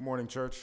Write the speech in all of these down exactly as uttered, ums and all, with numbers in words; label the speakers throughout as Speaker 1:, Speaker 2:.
Speaker 1: Morning, church.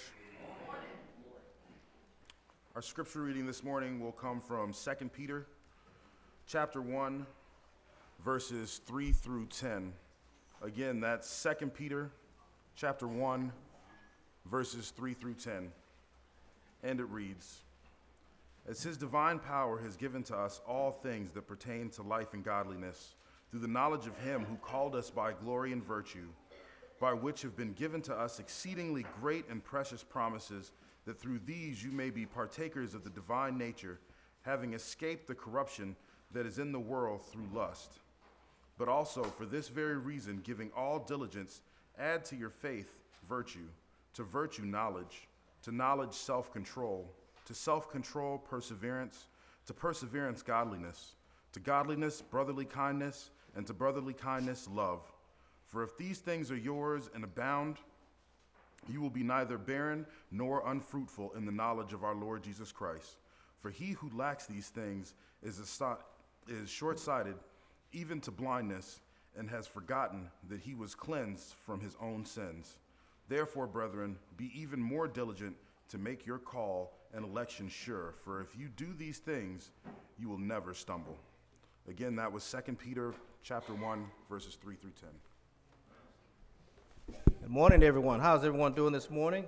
Speaker 1: Our scripture reading this morning will come from Second Peter chapter one, verses three through ten. Again, that's Second Peter chapter one, verses three through ten. And it reads, "As his divine power has given to us all things that pertain to life and godliness, through the knowledge of him who called us by glory and virtue, by which have been given to us exceedingly great and precious promises, that through these you may be partakers of the divine nature, having escaped the corruption that is in the world through lust. But also for this very reason, giving all diligence, add to your faith virtue, to virtue knowledge, to knowledge self-control, to self-control perseverance, to perseverance godliness, to godliness brotherly kindness, and to brotherly kindness love. For if these things are yours and abound, you will be neither barren nor unfruitful in the knowledge of our Lord Jesus Christ. For he who lacks these things is, a so- is short-sighted, even to blindness, and has forgotten that he was cleansed from his own sins. Therefore, brethren, be even more diligent to make your call and election sure. For if you do these things, you will never stumble." Again, that was Second Peter chapter one, verses three through ten.
Speaker 2: Good morning, everyone. How's everyone doing this morning?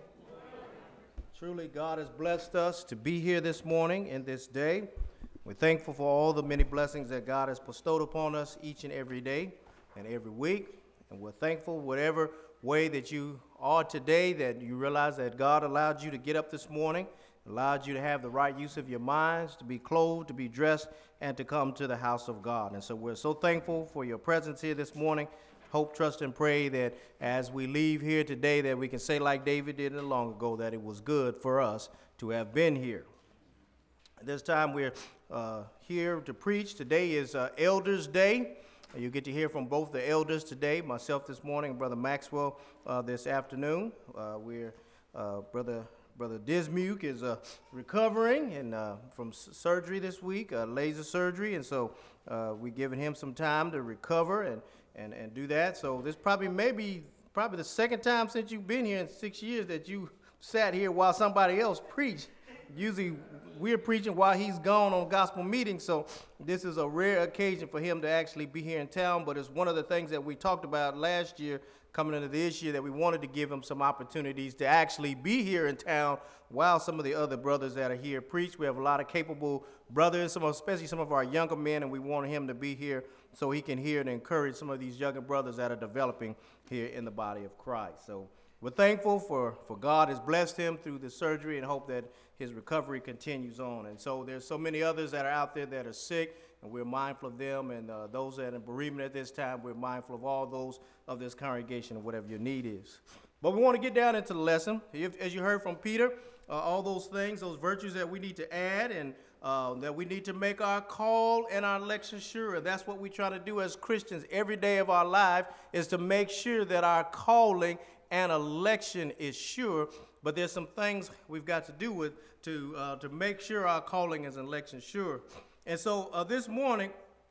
Speaker 2: Truly, God has blessed us to be here this morning and this day. We're thankful for all the many blessings that God has bestowed upon us each and every day and every week. And we're thankful whatever way that you are today, that you realize that God allowed you to get up this morning, allowed you to have the right use of your minds, to be clothed, to be dressed, and to come to the house of God. And so we're so thankful for your presence here this morning. Hope, trust, and pray that as we leave here today that we can say like David did long ago, that it was good for us to have been here. At this time we're uh, here to preach. Today is uh, Elders Day. You get to hear from both the elders today, myself this morning, Brother Maxwell uh, this afternoon. Uh, we're uh, Brother Brother Dismuke is uh, recovering and uh, from s- surgery this week, uh, laser surgery, and so uh, we're giving him some time to recover and, and, and do that. So this probably maybe probably the second time since you've been here in six years that you sat here while somebody else preached. Usually we're preaching while he's gone on gospel meetings, so this is a rare occasion for him to actually be here in town, but it's one of the things that we talked about last year coming into this year, that we wanted to give him some opportunities to actually be here in town while some of the other brothers that are here preach. We have a lot of capable brothers, some, especially some of our younger men, and we wanted him to be here so he can hear and encourage some of these younger brothers that are developing here in the body of Christ. So we're thankful for, for God has blessed him through the surgery and hope that his recovery continues on. And so there's so many others that are out there that are sick, and we're mindful of them. And uh, those that are in bereavement at this time, we're mindful of all those of this congregation and whatever your need is. But we want to get down into the lesson. If, as you heard from Peter, uh, all those things, those virtues that we need to add, and uh, that we need to make our call and our election sure. And that's what we try to do as Christians every day of our life, is to make sure that our calling and election is sure. But there's some things we've got to do with to uh, to make sure our calling is election sure. And so uh, this morning,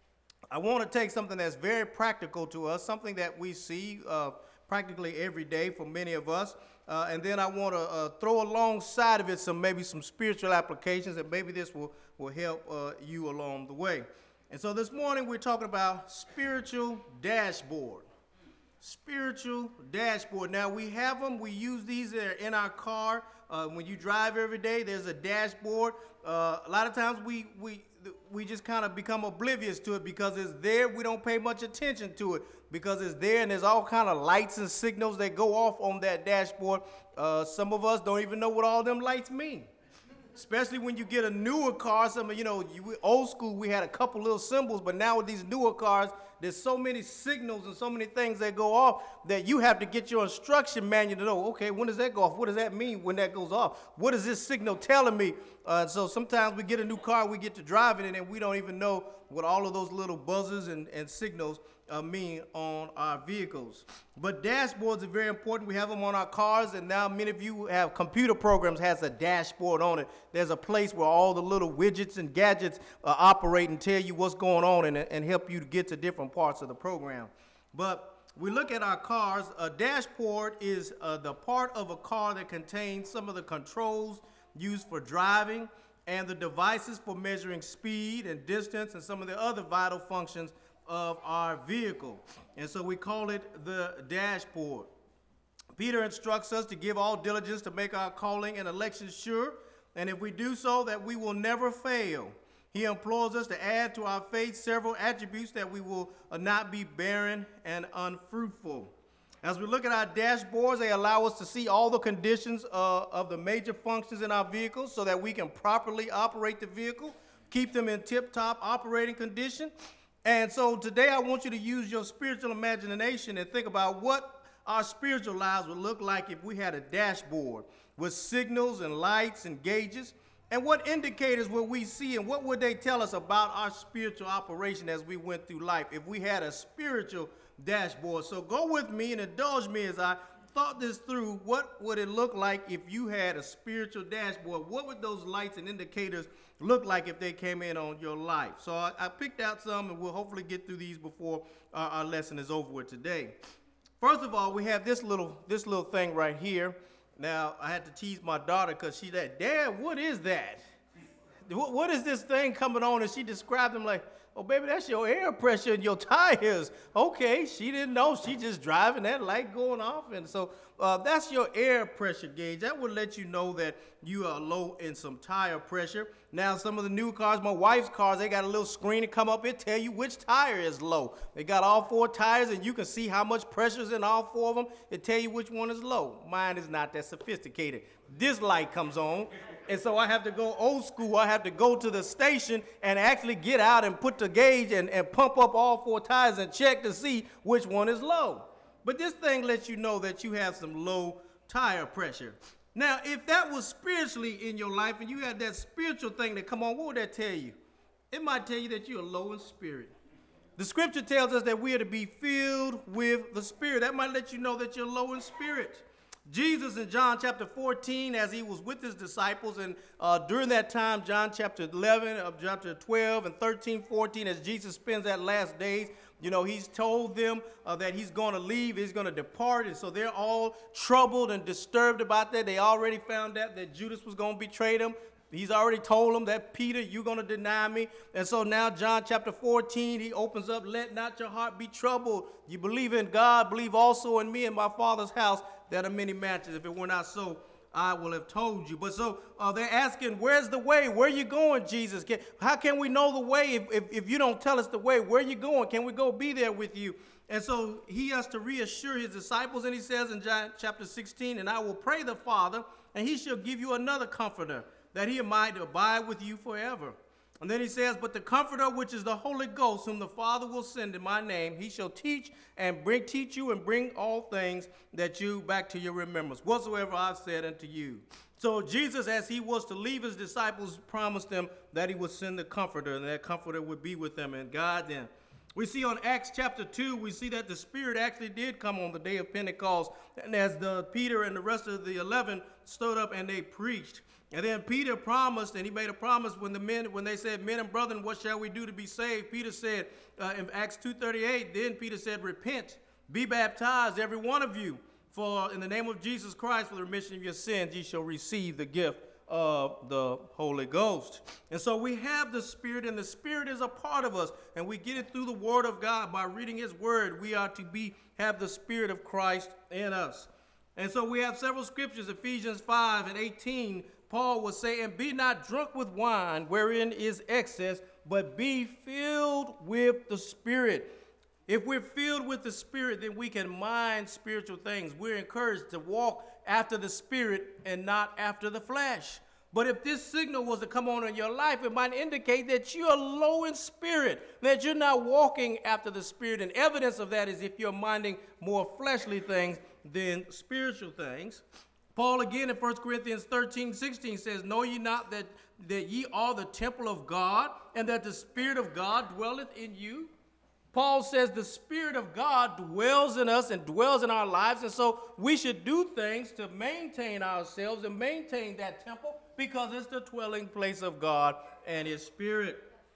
Speaker 2: I want to take something that's very practical to us, something that we see uh, practically every day for many of us, uh, and then I want to uh, throw alongside of it some maybe some spiritual applications, and maybe this will, will help uh, you along the way. And so this morning we're talking about spiritual dashboard. Spiritual dashboard. Now we have them. We use these. They're in our car. Uh, when you drive every day, there's a dashboard. Uh, a lot of times we we we just kind of become oblivious to it because it's there. We don't pay much attention to it because it's there, and there's all kind of lights and signals that go off on that dashboard. Uh, some of us don't even know what all them lights mean. Especially when you get a newer car. Some, you know, you, old school, we had a couple little symbols, but now with these newer cars, there's so many signals and so many things that go off that you have to get your instruction manual to know, okay, when does that go off? What does that mean when that goes off? What is this signal telling me? Uh, so sometimes we get a new car, we get to driving it, and we don't even know what all of those little buzzers and, and signals uh, mean on our vehicles. But dashboards are very important. We have them on our cars, and now many of you have computer programs has a dashboard on it. There's a place where all the little widgets and gadgets uh, operate and tell you what's going on and, and help you to get to different parts of the program. But we look at our cars, a dashboard is uh, the part of a car that contains some of the controls used for driving and the devices for measuring speed and distance and some of the other vital functions of our vehicle. And so we call it the dashboard. Peter instructs us to give all diligence to make our calling and election sure, and if we do so, that we will never fail. He implores us to add to our faith several attributes that we will not be barren and unfruitful. As we look at our dashboards, they allow us to see all the conditions uh, of the major functions in our vehicles so that we can properly operate the vehicle, keep them in tip-top operating condition. And so today I want you to use your spiritual imagination and think about what our spiritual lives would look like if we had a dashboard with signals and lights and gauges. And what indicators would we see, and what would they tell us about our spiritual operation as we went through life if we had a spiritual dashboard? So go with me and indulge me as I thought this through. What would it look like if you had a spiritual dashboard? What would those lights and indicators look like if they came in on your life? So I, I picked out some, and we'll hopefully get through these before our, our lesson is over with today. First of all, we have this little this little thing right here. Now, I had to tease my daughter because she said, Dad, what is that? What, what is this thing coming on? And she described them like, oh, baby, that's your air pressure in your tires. Okay, she didn't know. She just driving, that light going off. And so uh, that's your air pressure gauge. That would let you know that you are low in some tire pressure. Now, some of the new cars, my wife's cars, they got a little screen to come up and tell you which tire is low. They got all four tires, and you can see how much pressure is in all four of them. It tell you which one is low. Mine is not that sophisticated. This light comes on, and so I have to go old school. I have to go to the station and actually get out and put the gauge and, and pump up all four tires and check to see which one is low. But this thing lets you know that you have some low tire pressure. Now, if that was spiritually in your life and you had that spiritual thing to come on, what would that tell you? It might tell you that you are low in spirit. The scripture tells us that we are to be filled with the Spirit. That might let you know that you're low in spirit. Jesus in John chapter fourteen, as he was with his disciples, and uh, during that time, John chapter eleven, of chapter twelve, and thirteen, fourteen, as Jesus spends that last days, you know, he's told them uh, that he's going to leave, he's going to depart, and so they're all troubled and disturbed about that. They already found out that Judas was going to betray them. He's already told them that, Peter, you're going to deny me. And so now John chapter fourteen, he opens up, let not your heart be troubled. You believe in God, believe also in me and my Father's house. There are many mansions. If it were not so, I will have told you. But so uh, they're asking, where's the way? Where are you going, Jesus? Can, how can we know the way if, if, if you don't tell us the way? Where are you going? Can we go be there with you? And so he has to reassure his disciples, and he says in John chapter sixteen, and I will pray the Father, and he shall give you another comforter, that he might abide with you forever. And then he says, but the Comforter, which is the Holy Ghost, whom the Father will send in my name, he shall teach and bring teach you and bring all things that you back to your remembrance, whatsoever I've said unto you. So Jesus, as he was to leave his disciples, promised them that he would send the Comforter, and that Comforter would be with them and guide them. We see on Acts chapter two, we see that the Spirit actually did come on the day of Pentecost, and as the Peter and the rest of the eleven stood up and they preached. And then Peter promised, and he made a promise when the men, when they said, men and brethren, what shall we do to be saved? Peter said uh, in Acts two thirty-eight, then Peter said, repent, be baptized, every one of you, for in the name of Jesus Christ, for the remission of your sins, ye shall receive the gift of the Holy Ghost. And so we have the Spirit, and the Spirit is a part of us, and we get it through the Word of God by reading His Word. We are to be have the Spirit of Christ in us. And so we have several scriptures, Ephesians five and eighteen. Paul was saying, be not drunk with wine, wherein is excess, but be filled with the Spirit. If we're filled with the Spirit, then we can mind spiritual things. We're encouraged to walk after the Spirit and not after the flesh. But if this signal was to come on in your life, it might indicate that you are low in spirit, that you're not walking after the Spirit. And evidence of that is if you're minding more fleshly things than spiritual things. Paul again in First Corinthians thirteen, sixteen says, know ye not that, that ye are the temple of God, and that the Spirit of God dwelleth in you? Paul says the Spirit of God dwells in us and dwells in our lives, and so we should do things to maintain ourselves and maintain that temple because it's the dwelling place of God and His Spirit.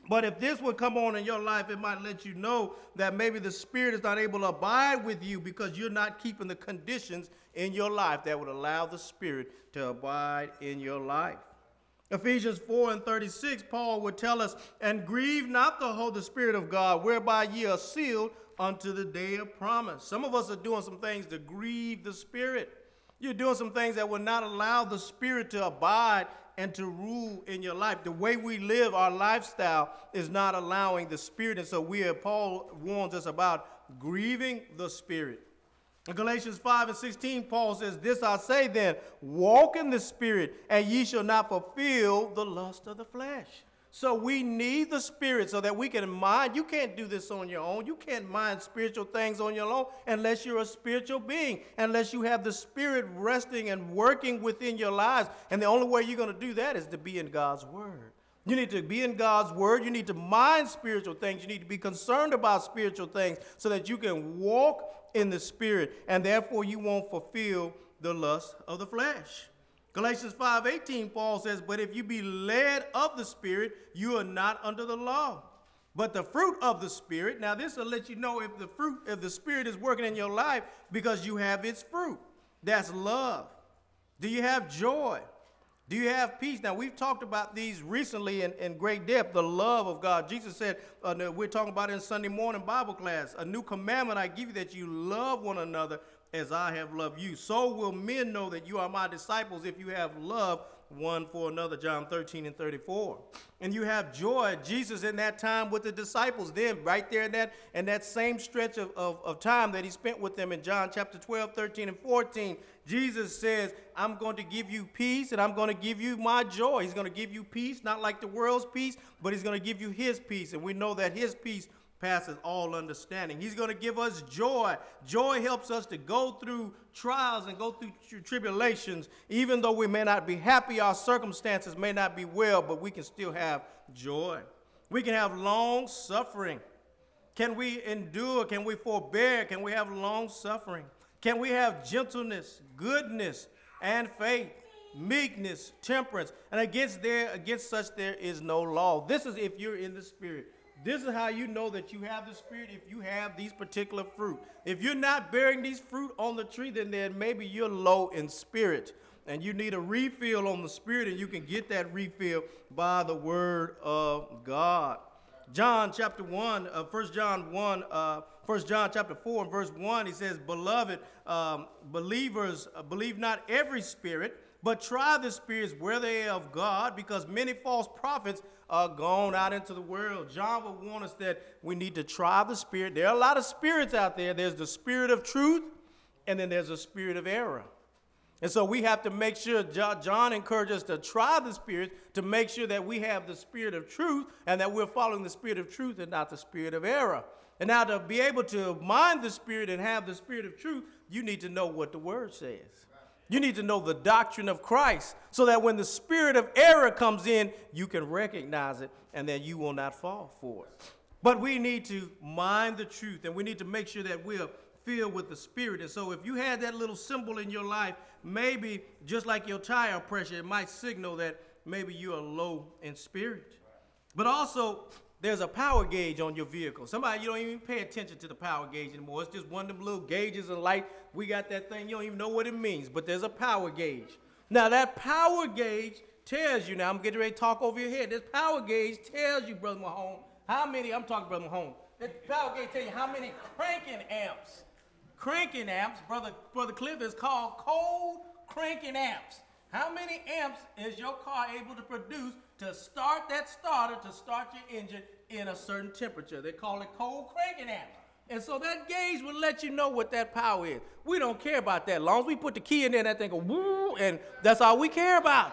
Speaker 2: But if this would come on in your life, it might let you know that maybe the Spirit is not able to abide with you because you're not keeping the conditions in your life that would allow the Spirit to abide in your life. Ephesians four and thirty-six, Paul would tell us, and grieve not the Holy Spirit of God, whereby ye are sealed unto the day of promise. Some of us are doing some things to grieve the Spirit. You're doing some things that will not allow the Spirit to abide and to rule in your life. The way we live, our lifestyle, is not allowing the Spirit. And so we are, Paul warns us about grieving the Spirit. In Galatians five and sixteen, Paul says, this I say then, walk in the Spirit, and ye shall not fulfill the lust of the flesh. So we need the Spirit so that we can mind. You can't do this on your own. You can't mind spiritual things on your own unless you're a spiritual being, unless you have the Spirit resting and working within your lives. And the only way you're going to do that is to be in God's Word. You need to be in God's Word. You need to mind spiritual things. You need to be concerned about spiritual things so that you can walk in the Spirit, and therefore you won't fulfill the lust of the flesh. Galatians five eighteen, Paul says, but if you be led of the Spirit, you are not under the law. But the fruit of the Spirit, now this will let you know if the fruit, if the Spirit is working in your life because you have its fruit. That's love. Do you have joy? Do you have peace? Now, we've talked about these recently in, in great depth, the love of God. Jesus said, uh, we're talking about it in Sunday morning Bible class, a new commandment I give you that you love one another as I have loved you. So will men know that you are my disciples if you have love one for another, John thirteen and thirty-four. And you have joy. Jesus in that time with the disciples, then right there in that, in that same stretch of, of, of time that he spent with them in John chapter twelve, thirteen, and fourteen, Jesus says, I'm going to give you peace and I'm going to give you my joy. He's going to give you peace, not like the world's peace, but he's going to give you his peace. And we know that his peace passes all understanding. He's going to give us joy. Joy helps us to go through trials and go through tri- tribulations. Even though we may not be happy, our circumstances may not be well, but we can still have joy. We can have long suffering. Can we endure? Can we forbear? Can we have long suffering? Can we have gentleness, goodness, and faith, meekness, temperance? And against there, against such there is no law. This is if you're in the Spirit. This is how you know that you have the Spirit, if you have these particular fruit. If you're not bearing these fruit on the tree, then, then maybe you're low in spirit. And you need a refill on the Spirit, and you can get that refill by the Word of God. John chapter one, uh, First John one, uh, First John chapter four and verse one, he says, Beloved, um, believers, uh, believe not every spirit, but try the spirits where they are of God, because many false prophets are gone out into the world. John will warn us that we need to try the Spirit. There are a lot of spirits out there. There's the spirit of truth, and then there's a spirit of error. And so we have to make sure, John encourages us to try the Spirit to make sure that we have the spirit of truth and that we're following the spirit of truth and not the spirit of error. And now to be able to mind the Spirit and have the spirit of truth, you need to know what the Word says. You need to know the doctrine of Christ so that when the spirit of error comes in, you can recognize it and then you will not fall for it. But we need to mind the truth, and we need to make sure that we're filled with the Spirit. And so if you had that little symbol in your life, maybe just like your tire pressure, it might signal that maybe you are low in spirit. But also, there's a power gauge on your vehicle. Somebody, you don't even pay attention to the power gauge anymore. It's just one of them little gauges and light. We got that thing. You don't even know what it means, but there's a power gauge. Now, that power gauge tells you, now I'm getting ready to talk over your head. This power gauge tells you, Brother Mahone, how many, I'm talking Brother Mahone, that power gauge tells you how many cranking amps. Cranking amps, Brother, Brother Cliff, is called cold cranking amps. How many amps is your car able to produce to start that starter, to start your engine in a certain temperature? They call it cold cranking amps. And so that gauge will let you know what that power is. We don't care about that. As long as we put the key in there, that thing go woo, and that's all we care about.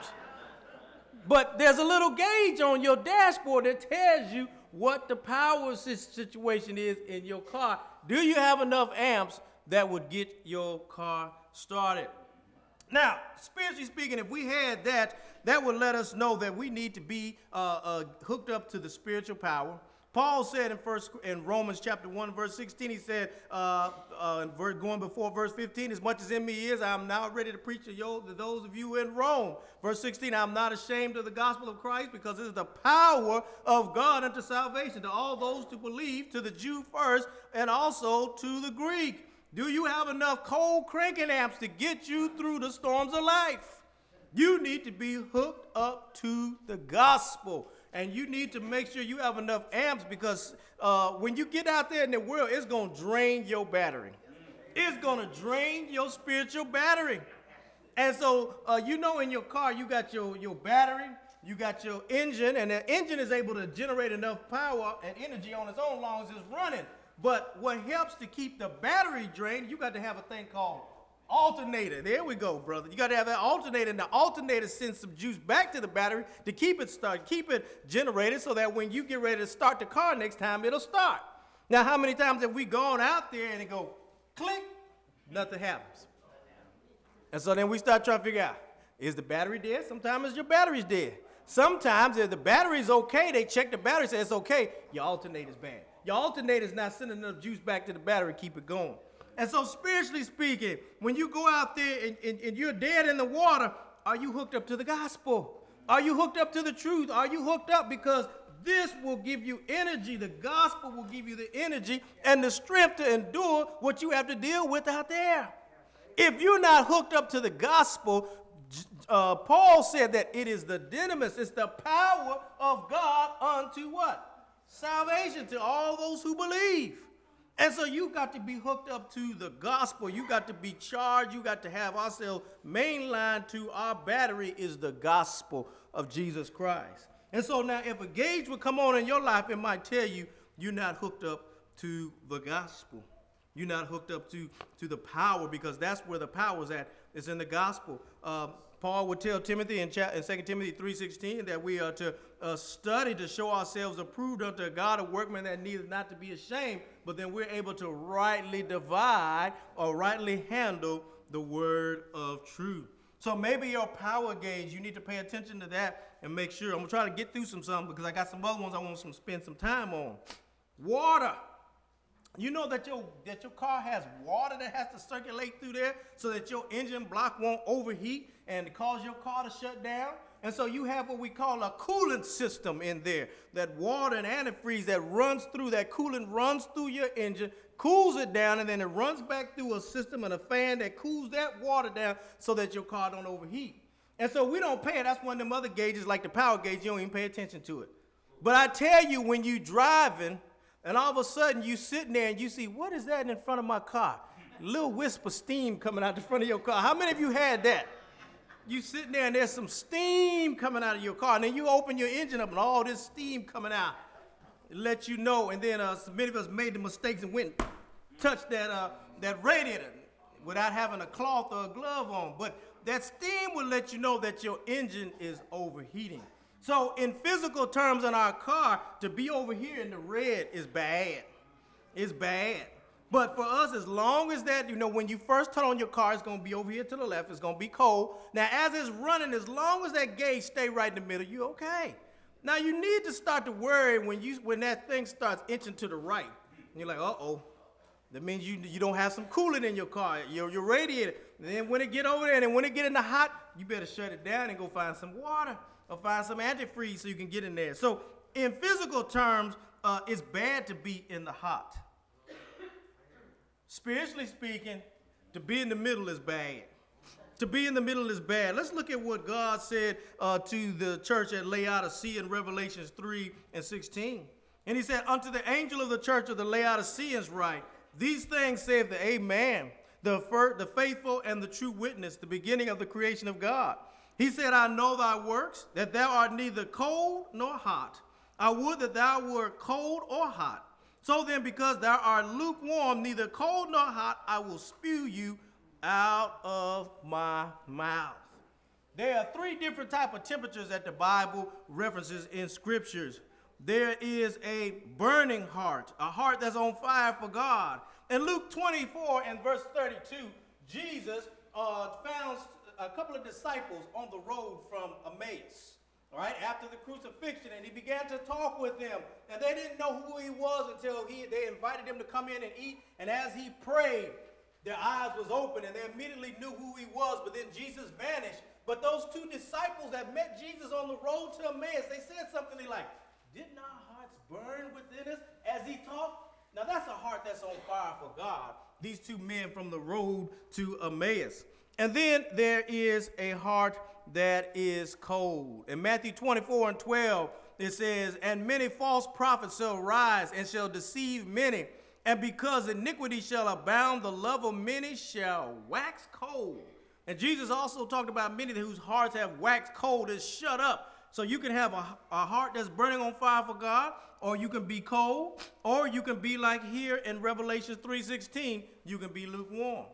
Speaker 2: But there's a little gauge on your dashboard that tells you what the power situation is in your car. Do you have enough amps that would get your car started? Now, spiritually speaking, if we had that, that would let us know that we need to be uh, uh, hooked up to the spiritual power. Paul said in first in Romans chapter one, verse sixteen, he said, uh, uh, in verse, going before verse fifteen, as much as in me is, I am now ready to preach to, you, to those of you in Rome. Verse sixteen, I am not ashamed of the gospel of Christ, because it is the power of God unto salvation to all those who believe, to the Jew first, and also to the Greek. Do you have enough cold cranking amps to get you through the storms of life? You need to be hooked up to the gospel. And you need to make sure you have enough amps, because uh, when you get out there in the world, it's going to drain your battery. It's going to drain your spiritual battery. And so, uh, you know, in your car, you got your, your battery, you got your engine, and the engine is able to generate enough power and energy on its own as long as it's running. But what helps to keep the battery drained, you got to have a thing called alternator. There we go, brother. You got to have that alternator, and the alternator sends some juice back to the battery to keep it start, keep it generated, so that when you get ready to start the car next time, it'll start. Now, how many times have we gone out there and it go click, nothing happens? And so then we start trying to figure out, is the battery dead? Sometimes your battery's dead. Sometimes if the battery's okay, they check the battery, say it's okay, your alternator's bad. Your alternator's not sending enough juice back to the battery, keep it going. And so spiritually speaking, when you go out there and, and, and you're dead in the water, are you hooked up to the gospel? Are you hooked up to the truth? Are you hooked up? Because this will give you energy. The gospel will give you the energy and the strength to endure what you have to deal with out there. If you're not hooked up to the gospel, uh, Paul said that it is the dynamis, it's the power of God unto what? Salvation to all those who believe. And so you got to be hooked up to the gospel. You got to be charged. You got to have ourselves mainline to our battery is the gospel of Jesus Christ. And so now if a gauge would come on in your life, it might tell you you're not hooked up to the gospel. You're not hooked up to, to the power, because that's where the power is at. It's in the gospel. Uh, Paul would tell Timothy in, in Second Timothy three sixteen that we are to uh, study to show ourselves approved unto a God, a workman that needeth not to be ashamed, but then we're able to rightly divide or rightly handle the word of truth. So maybe your power gauge, you need to pay attention to that and make sure. I'm going to try to get through some something because I got some other ones I want to spend some time on. Water. You know that your, that your car has water that has to circulate through there so that your engine block won't overheat and cause your car to shut down? And so you have what we call a coolant system in there. That water and antifreeze that runs through, that coolant runs through your engine, cools it down, and then it runs back through a system and a fan that cools that water down so that your car don't overheat. And so we don't pay it. That's one of them other gauges like the power gauge. You don't even pay attention to it. But I tell you, when you driving, and all of a sudden you sitting there and you see, what is that in front of my car? A little wisp of steam coming out the front of your car. How many of you had that? You sitting there and there's some steam coming out of your car, and then you open your engine up and all this steam coming out. It lets you know, and then uh, many of us made the mistakes and went and touched that, uh, that radiator without having a cloth or a glove on. But that steam will let you know that your engine is overheating. So in physical terms in our car, to be over here in the red is bad. It's bad. But for us, as long as that, you know, when you first turn on your car, it's going to be over here to the left. It's going to be cold. Now, as it's running, as long as that gauge stay right in the middle, you're okay. Now, you need to start to worry when you when that thing starts inching to the right. And you're like, uh-oh. That means you you don't have some coolant in your car, your, your radiator. And then when it get over there, and when it get in the hot, you better shut it down and go find some water or find some antifreeze so you can get in there. So in physical terms, uh, it's bad to be in the hot. Spiritually speaking, to be in the middle is bad. To be in the middle is bad. Let's look at what God said uh, to the church at Laodicea in Revelations three and sixteen. And he said, unto the angel of the church of the Laodiceans write, these things saith the Amen, the, fir- the faithful and the true witness, the beginning of the creation of God. He said, I know thy works, that thou art neither cold nor hot. I would that thou wert cold or hot. So then, because thou art lukewarm, neither cold nor hot, I will spew you out of my mouth. There are three different types of temperatures that the Bible references in scriptures. There is a burning heart, a heart that's on fire for God. In Luke twenty-four and verse thirty-two, Jesus uh, found a couple of disciples on the road from Emmaus. all right, after the crucifixion, and he began to talk with them. And they didn't know who he was until he, they invited him to come in and eat. And as he prayed, their eyes was open, and they immediately knew who he was. But then Jesus vanished. But those two disciples that met Jesus on the road to Emmaus, they said something like, didn't our hearts burn within us as he talked? Now that's a heart that's on fire for God. These two men from the road to Emmaus. And then there is a heart that is cold. In Matthew twenty-four and twelve, it says, and many false prophets shall rise and shall deceive many. And because iniquity shall abound, the love of many shall wax cold. And Jesus also talked about many whose hearts have waxed cold and shut up. So you can have a, a heart that's burning on fire for God, or you can be cold, or you can be like here in Revelation three sixteen, you can be lukewarm.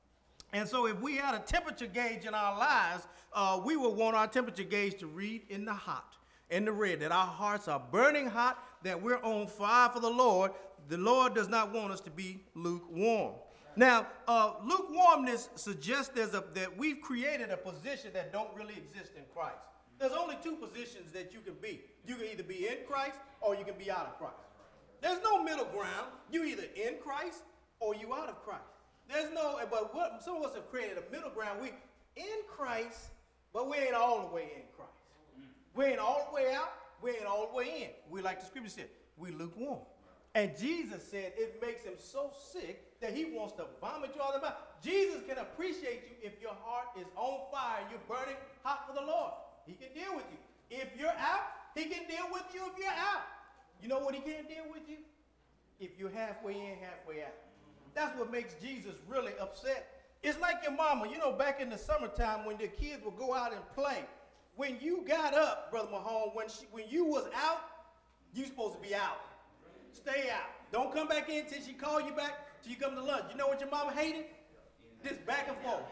Speaker 2: And so if we had a temperature gauge in our lives, uh, we would want our temperature gauge to read in the hot, in the red, that our hearts are burning hot, that we're on fire for the Lord. The Lord does not want us to be lukewarm. Now, uh, lukewarmness suggests there's a, that we've created a position that don't really exist in Christ. There's only two positions that you can be. You can either be in Christ or you can be out of Christ. There's no middle ground. You either in Christ or you out of Christ. There's no, but what some of us have created a middle ground. We in Christ, but we ain't all the way in Christ. We ain't all the way out. We ain't all the way in. We, like the scripture said, we lukewarm. And Jesus said it makes him so sick that he wants to vomit you out of the mouth. Jesus can appreciate you if your heart is on fire and you're burning hot for the Lord. He can deal with you. If you're out, he can deal with you if you're out. You know what he can't deal with you? If you're halfway in, halfway out. That's what makes Jesus really upset. It's like your mama, you know, back in the summertime when the kids would go out and play. When you got up, Brother Mahone, when, she, when you was out, you supposed to be out. Stay out. Don't come back in till she call you back, till you come to lunch. You know what your mama hated? This back and forth.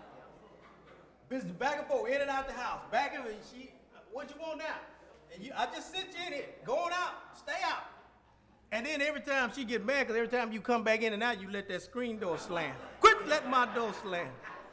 Speaker 2: This back and forth, in and out the house. Back and forth. She, what you want now? And you, I just sent you in here. Going out. Stay out. And then every time she get mad, because every time you come back in and out, you let that screen door slam. Quit letting my door slam.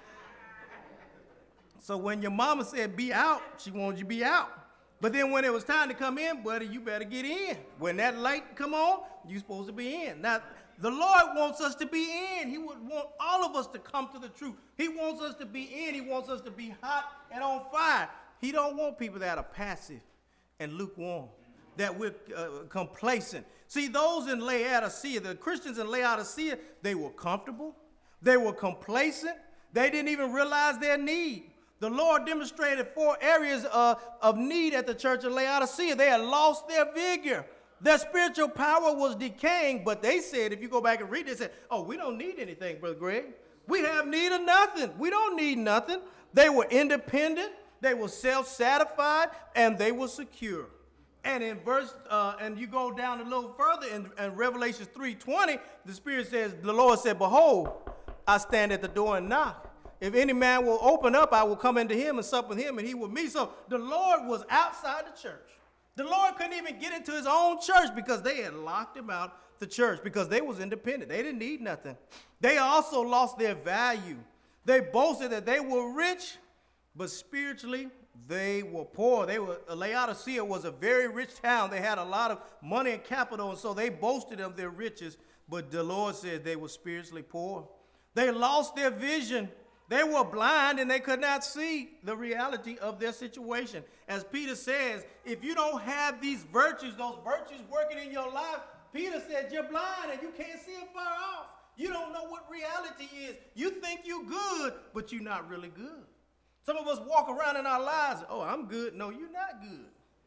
Speaker 2: So when your mama said be out, she wanted you to be out. But then when it was time to come in, buddy, you better get in. When that light come on, you supposed to be in. Now, the Lord wants us to be in. He would want all of us to come to the truth. He wants us to be in. He wants us to be hot and on fire. He don't want people that are passive and lukewarm, that we're uh, complacent. See, those in Laodicea, the Christians in Laodicea, they were comfortable. They were complacent. They didn't even realize their need. The Lord demonstrated four areas uh, of need at the church of Laodicea. They had lost their vigor. Their spiritual power was decaying, but they said, if you go back and read, they said, oh, we don't need anything, Brother Greg. We have need of nothing. We don't need nothing. They were independent. They were self-satisfied, and they were secure. And in verse, uh, and you go down a little further in, in Revelation three twenty, the Spirit says, the Lord said, behold, I stand at the door and knock. If any man will open up, I will come into him and sup with him and he with me. So the Lord was outside the church. The Lord couldn't even get into his own church because they had locked him out the church because they was independent. They didn't need nothing. They also lost their value. They boasted that they were rich, but spiritually they were poor. They were Laodicea was a very rich town. They had a lot of money and capital, and so they boasted of their riches. But the Lord said they were spiritually poor. They lost their vision. They were blind and they could not see the reality of their situation. As Peter says, if you don't have these virtues, those virtues working in your life, Peter said you're blind and you can't see it far off. You don't know what reality is. You think you're good, but you're not really good. Some of us walk around in our lives, oh, I'm good. No, you're not good.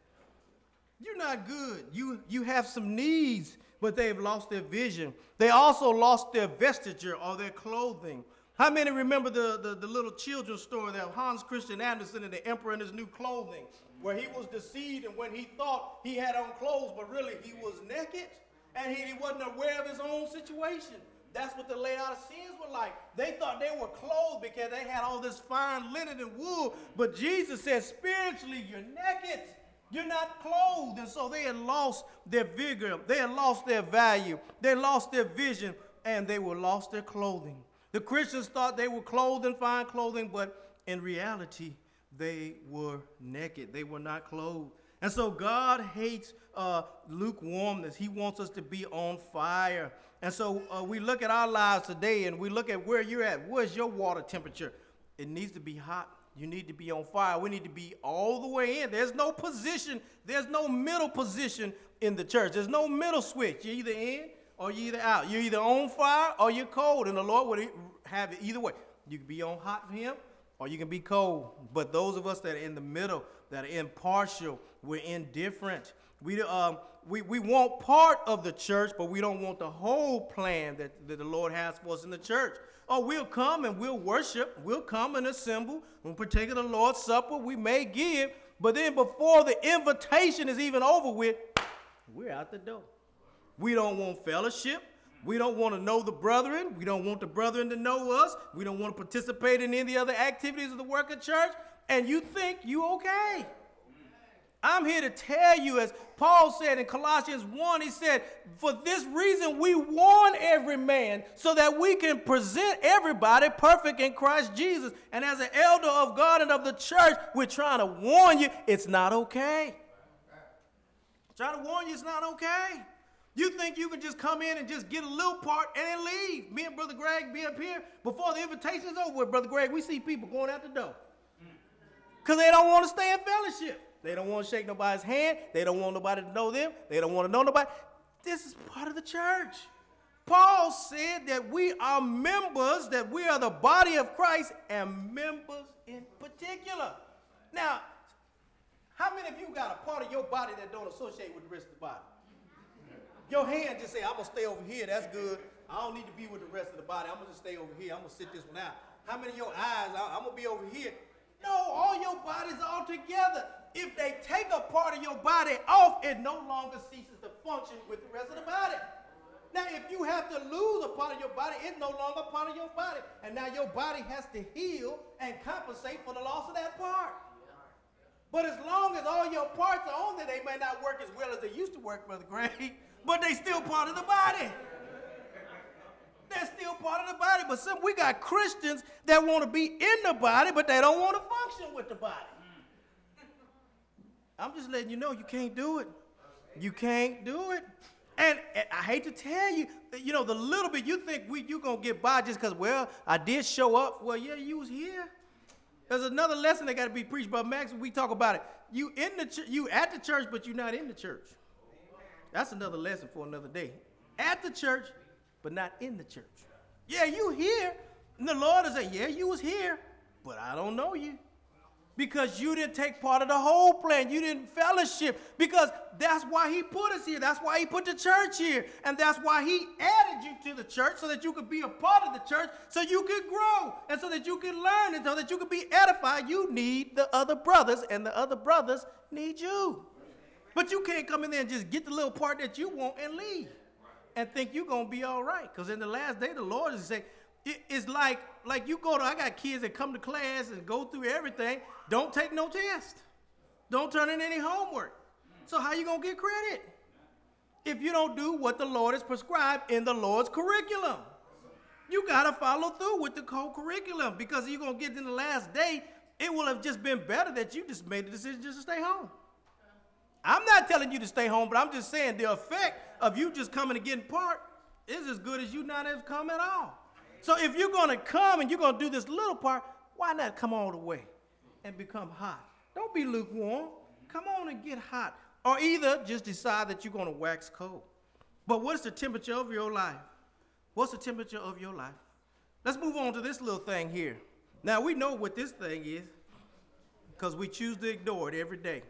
Speaker 2: You're not good. You, you have some needs, but they've lost their vision. They also lost their vesture or their clothing. How many remember the, the, the little children's story that Hans Christian Andersen and the Emperor in his new clothing, where he was deceived and when he thought he had on clothes, but really he was naked and he, he wasn't aware of his own situation. That's what the Laodiceans were like. They thought they were clothed because they had all this fine linen and wool, but Jesus said spiritually you're naked. You're not clothed. And so they had lost their vigor. They had lost their value. They lost their vision and they were lost their clothing. The Christians thought they were clothed in fine clothing, but in reality, they were naked. They were not clothed. And so God hates uh, lukewarmness. He wants us to be on fire. And so uh, we look at our lives today and we look at where you're at. Where's your water temperature? It needs to be hot. You need to be on fire. We need to be all the way in. There's no position. There's no middle position in the church. There's no middle switch. You're either in or you're either out. You're either on fire or you're cold. And the Lord would have it either way. You can be on hot for him or you can be cold. But those of us that are in the middle, that are impartial, we're indifferent. We, um, we, we want part of the church, but we don't want the whole plan that, that the Lord has for us in the church. Oh, we'll come and we'll worship. We'll come and assemble. We'll partake of the Lord's Supper. We may give. But then before the invitation is even over with, we're out the door. We don't want fellowship. We don't want to know the brethren. We don't want the brethren to know us. We don't want to participate in any other activities of the work of church. And you think you okay. I'm here to tell you, as Paul said in Colossians one, he said, for this reason we warn every man so that we can present everybody perfect in Christ Jesus. And as an elder of God and of the church, we're trying to warn you it's not okay. Trying to warn you it's not okay. You think you can just come in and just get a little part and then leave. Me and Brother Greg be up here before the invitation's over with. Brother Greg, we see people going out the door because they don't want to stay in fellowship. They don't want to shake nobody's hand. They don't want nobody to know them. They don't want to know nobody. This is part of the church. Paul said that we are members, that we are the body of Christ and members in particular. Now, how many of you got a part of your body that don't associate with the rest of the body? Your hand just say, I'm going to stay over here. That's good. I don't need to be with the rest of the body. I'm going to just stay over here. I'm going to sit this one out. How many of your eyes, I'm going to be over here. No, all your bodies are all together. If they take a part of your body off, it no longer ceases to function with the rest of the body. Now, if you have to lose a part of your body, it's no longer a part of your body. And now your body has to heal and compensate for the loss of that part. But as long as all your parts are on there, they may not work as well as they used to work, Brother Gray, but they still part of the body. They're still part of the body. But some, we got Christians that want to be in the body, but they don't want to function with the body. I'm just letting you know you can't do it. You can't do it. And, and I hate to tell you, you know, the little bit you think we you going to get by just because, well, I did show up. Well, yeah, you was here. There's another lesson that got to be preached. But Max, when we talk about it, you in the ch- you at the church, but you're not in the church. That's another lesson for another day. At the church, but not in the church. Yeah, you here. And the Lord will say, yeah, you was here, but I don't know you. Because you didn't take part of the whole plan. You didn't fellowship. Because that's why he put us here. That's why he put the church here. And that's why he added you to the church so that you could be a part of the church, so you could grow, and so that you could learn, and so that you could be edified. You need the other brothers, and the other brothers need you. But you can't come in there and just get the little part that you want and leave and think you're going to be all right. Because in the last day, the Lord is saying, it, it's like, like you go to, I got kids that come to class and go through everything. Don't take no test. Don't turn in any homework. So how you going to get credit if you don't do what the Lord has prescribed in the Lord's curriculum? You got to follow through with the whole curriculum, because you're going to get in the last day, it will have just been better that you just made the decision just to stay home. I'm not telling you to stay home, but I'm just saying the effect of you just coming and getting part is as good as you not have come at all. So if you're going to come and you're going to do this little part, why not come all the way and become hot? Don't be lukewarm. Come on and get hot. Or either just decide that you're going to wax cold. But what's the temperature of your life? What's the temperature of your life? Let's move on to this little thing here. Now, we know what this thing is because we choose to ignore it every day.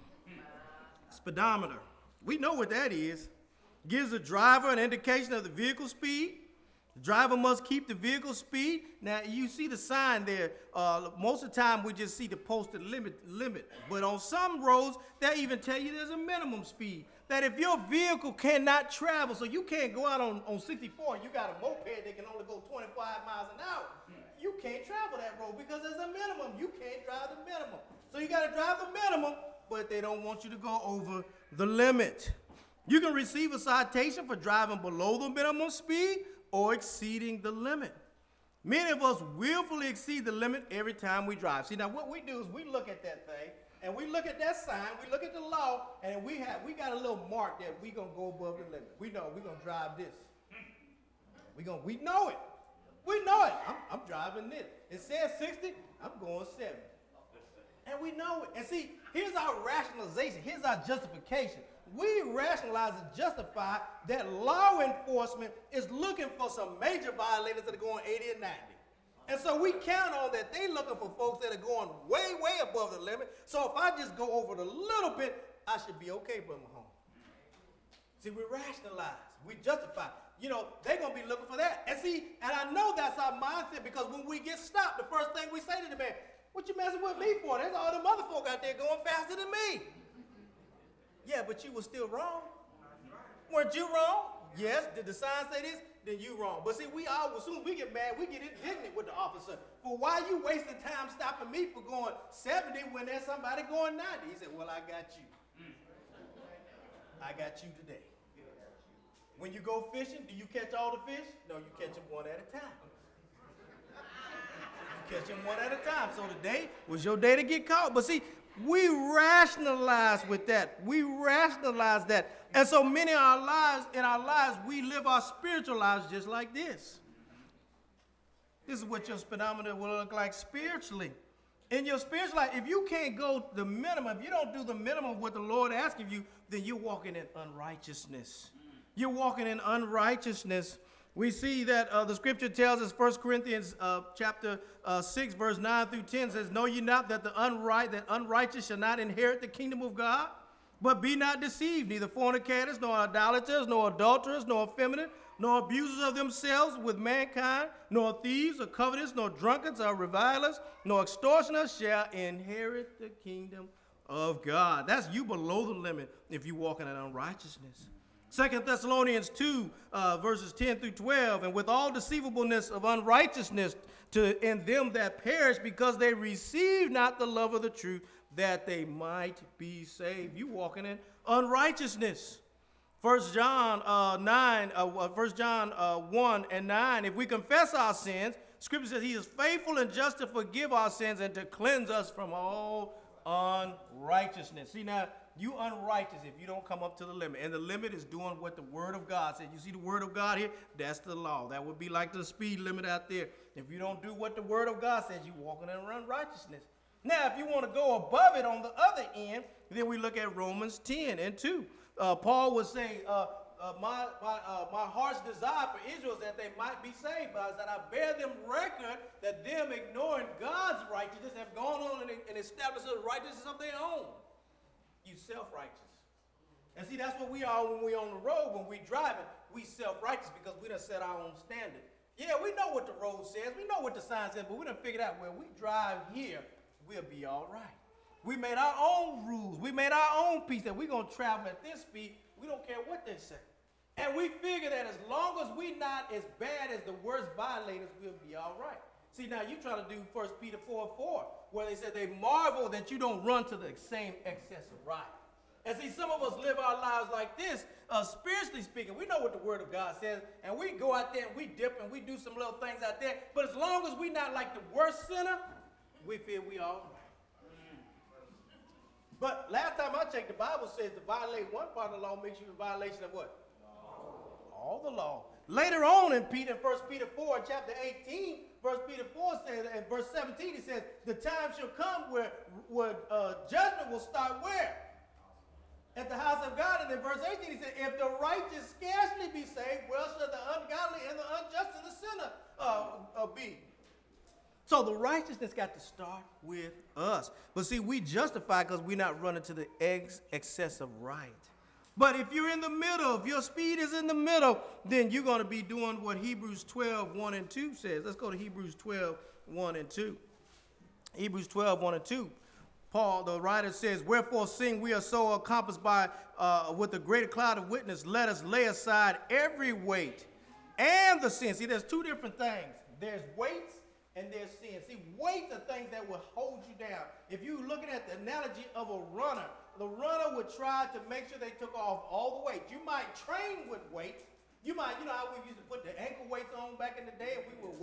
Speaker 2: Speedometer. We know what that is. Gives the driver an indication of the vehicle speed. The driver must keep the vehicle speed. Now, you see the sign there. Uh, most of the time, we just see the posted limit. limit. But on some roads, they even tell you there's a minimum speed. That if your vehicle cannot travel, so you can't go out on, on sixty-four, you got a moped that can only go twenty-five miles an hour. You can't travel that road because there's a minimum. You can't drive the minimum. So you got to drive the minimum, but they don't want you to go over the limit. You can receive a citation for driving below the minimum speed or exceeding the limit. Many of us willfully exceed the limit every time we drive. See, now what we do is we look at that thing, and we look at that sign, we look at the law, and we have we got a little mark that we gonna go above the limit. We know we're gonna drive this. We gonna we know it. We know it. I'm, I'm driving this. It says sixty, I'm going seventy. And we know it. And see, here's our rationalization. Here's our justification. We rationalize and justify that law enforcement is looking for some major violators that are going eighty and ninety. And so we count on that they looking for folks that are going way, way above the limit. So if I just go over it a little bit, I should be okay, Brother Mahomes. See, we rationalize. We justify. You know, they're going to be looking for that. And see, and I know that's our mindset because when we get stopped, the first thing we say to the man, what you messing with me for? There's all them other folk out there going faster than me. Yeah, but you were still wrong. Weren't you wrong? Yes. Did the sign say this? Then you wrong. But see, we all, as soon as we get mad, we get indignant with the officer. For why you wasting time stopping me for going seventy when there's somebody going ninety? He said, well, I got you. I got you today. When you go fishing, do you catch all the fish? No, you catch them one at a time. You catch them one at a time. So today was your day to get caught. But see, we rationalize with that. We rationalize that. And so many of our lives, in our lives, we live our spiritual lives just like this. This is what your speedometer will look like spiritually. In your spiritual life, if you can't go the minimum, if you don't do the minimum of what the Lord asks of you, then you're walking in unrighteousness. You're walking in unrighteousness. We see that uh, the scripture tells us, First Corinthians uh, chapter uh, six, verse nine through ten says, know ye not that the unright, that unrighteous shall not inherit the kingdom of God? But be not deceived, neither fornicators, nor idolaters, nor adulterers, nor effeminate, nor abusers of themselves with mankind, nor thieves, or covetous, nor drunkards, or revilers, nor extortioners shall inherit the kingdom of God. That's you below the limit if you walk in unrighteousness. Second Thessalonians two, uh, verses ten through twelve, and with all deceivableness of unrighteousness to in them that perish, because they receive not the love of the truth, that they might be saved. You walking in unrighteousness. First John uh, nine, uh, First John uh, one and nine. If we confess our sins, Scripture says He is faithful and just to forgive our sins and to cleanse us from all unrighteousness. See now. You unrighteous if you don't come up to the limit. And the limit is doing what the Word of God said. You see the Word of God here? That's the law. That would be like the speed limit out there. If you don't do what the Word of God says, you're walking in unrighteousness. Now, if you want to go above it on the other end, then we look at Romans ten and two. Uh, Paul would say, uh, uh, my, my, uh, my heart's desire for Israel is that they might be saved. But that I bear them record that them ignoring God's righteousness have gone on and, and established a righteousness of their own. You self-righteous. And see, that's what we are when we're on the road, when we're driving. We self-righteous because we done set our own standard. Yeah, we know what the road says. We know what the sign says, but we done figured out where we drive here, we'll be all right. We made our own rules. We made our own peace that we're going to travel at this speed. We don't care what they say. And we figure that as long as we're not as bad as the worst violators, we'll be all right. See, now you're trying to do First Peter four and four, where they said they marvel that you don't run to the same excess of right. And see, some of us live our lives like this, uh, spiritually speaking. We know what the Word of God says, and we go out there and we dip and we do some little things out there. But as long as we're not like the worst sinner, we feel we all right. But last time I checked, the Bible says to violate one part of the law makes you in violation of what? All the law. Later on in Peter, First Peter four, chapter eighteen, First Peter four says, and verse seventeen, it says, the time shall come where, where uh, judgment will start where? At the house of God. And then verse eighteen, he said, if the righteous scarcely be saved, well shall the ungodly and the unjust and the sinner uh, uh, be. So the righteousness got to start with us. But see, we justify because we're not running to the ex- excess of right. But if you're in the middle, if your speed is in the middle, then you're going to be doing what Hebrews twelve, one and two says. Let's go to Hebrews twelve, one and two. Hebrews twelve, one and two. Paul, the writer says, wherefore seeing we are so accomplished by, uh, with a greater cloud of witness, let us lay aside every weight and the sin. See, there's two different things. There's weights and there's sin. See, weights are things that will hold you down. If you're looking at the analogy of a runner, the runner would try to make sure they took off all the weight. You might train with weights. You might, you know how we used to put the ankle weights on back in the day if we would work.